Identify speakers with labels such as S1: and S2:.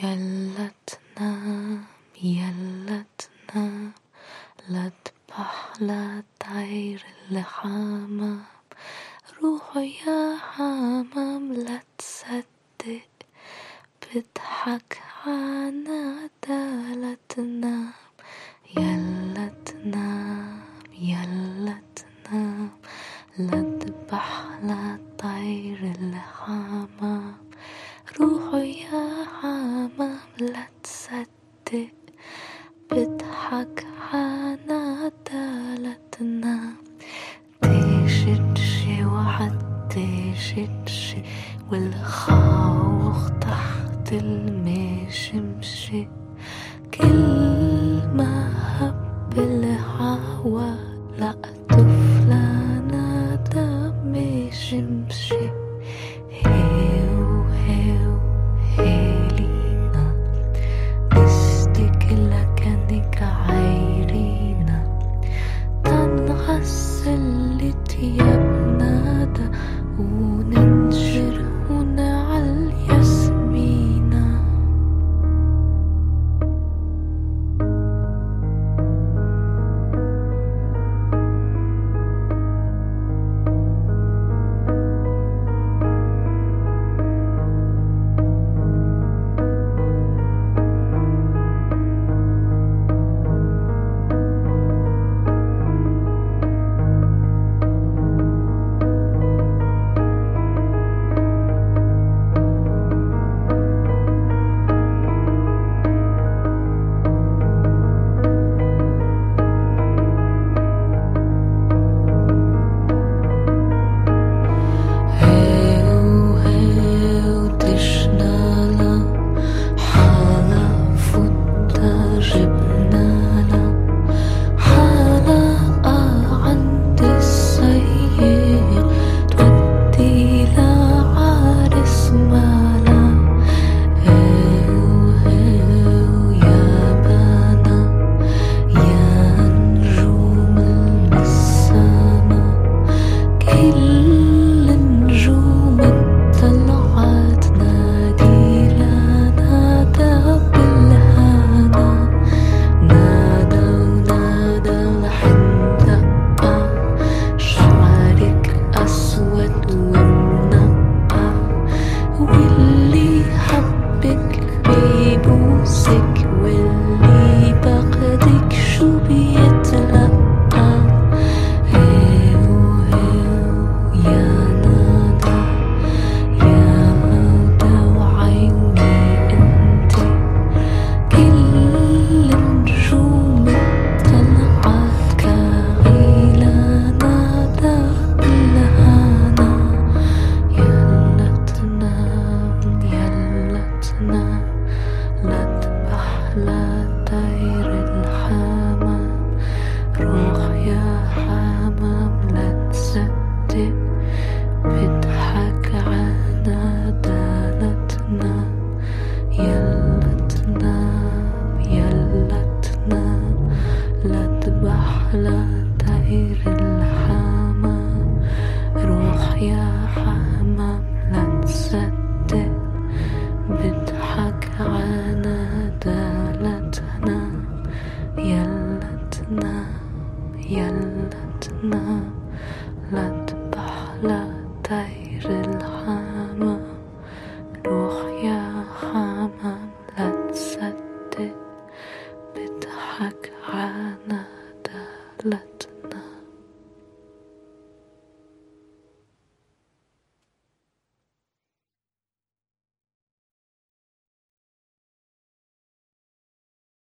S1: يلا تنام يلا تنام، لا تبح لا تعير الحمام، روحوا يا حمام لا تصدق بضحك عنادا، لا تنام يلا تنام يلا تنام، لا تبح لا طير الحمام، روحوا يا حمام لا تصدق بضحك عنادا، لا تنام. تشتشي وحتشتشي والخوخ تحت المشمشي، كل ما هب الهوا لقته فلانة دم شمشي، هيو هيو هيلينا بستك لكنك عايرينا، تنغسل تيابنا دا وننشر ونعل ياسمينا. لا تبح لا طير الحمام، روح يا حمام لا تصدق بضحك